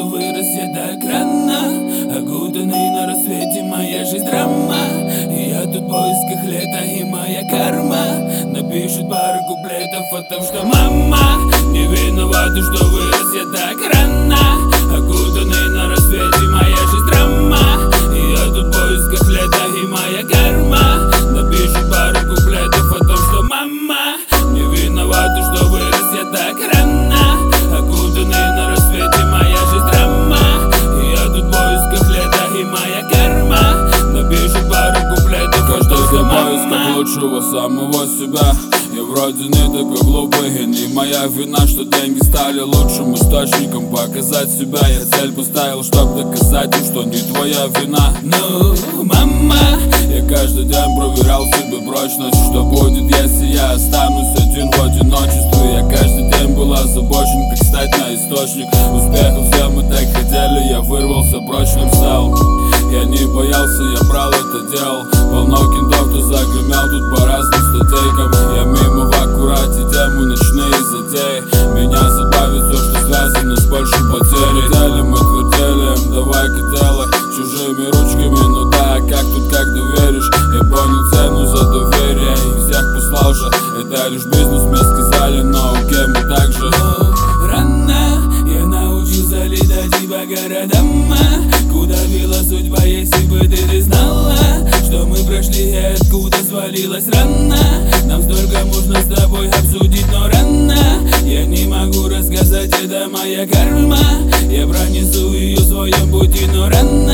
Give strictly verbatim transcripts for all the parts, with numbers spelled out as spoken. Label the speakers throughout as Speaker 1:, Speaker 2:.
Speaker 1: вырос я так рано, окутанный на рассвете моя жизнь драма. И я тут в поисках лета, и моя карма напишет пару куплетов о том, что мама не виновата, что вырос я так рано, окутанный на рассвете моя жизнь драма. И я тут в поисках лета, и моя карма напишет пару куплетов о том, что мама не виновата, что вырос я так рано, окутанный на рассвете моя жизнь драма. И я тут в поисках лета, и моя карма напишет пару куплетов.
Speaker 2: Каждый за поисках лучшего самого себя. Я вроде не такой глупый, и не моя вина, что деньги стали лучшим источником показать себя. Я цель поставил, чтоб доказать им, что не твоя вина.
Speaker 1: Ну, мама,
Speaker 2: я каждый день проверял себе прочность, что будет, если я останусь один в одиночестве. Я каждый день был озабочен, как стать на источник успехов. Все мы так хотели, я вырвался, прочным стал. Я не боялся, я брал это делал. Полно кентов, кто загремел тут по разным статейкам. Я мимо в аккурате, темы, ночные затеи. Меня забавит все, что связано с большим потерей. Твердели мы, твердели им, давай-ка делай чужими ручками. Ну да, как тут, как доверишь? Я понял цену за доверие и всех послал же. Это лишь бизнес, мне сказали, но окей, мы так же.
Speaker 1: Рано я научился летать и по городам, куда вела судьба, если бы ты, ты знала, что мы прошли и откуда свалилась рана. Нам столько можно с тобой обсудить, но рано. Я не могу рассказать, это моя карма. Я пронесу ее в своем пути, но рано.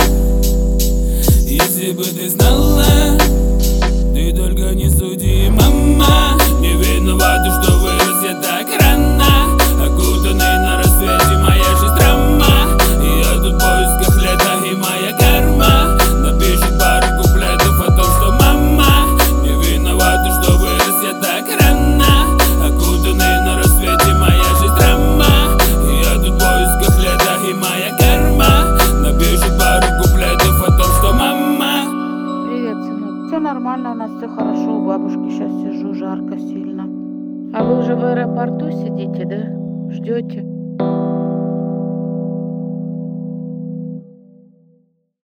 Speaker 1: Если бы ты знала, ты только не суди, мама. Не виновата, что вырос я так рано, окутанный на рассвете моя жизнь драма. И я тут в поисках лета, и моя карма напишет пару куплетов о том, что мама не виновата, что вырос я так рано, окутанный на рассвете моя жизнь драма. И я тут в поисках лета, и моя карма напишет пару куплетов о том, что мама.
Speaker 3: Привет, сынок. Все нормально, у нас все хорошо. У бабушки сейчас сижу, жарко сильно. А вы уже в аэропорту сидите, да? Ждете?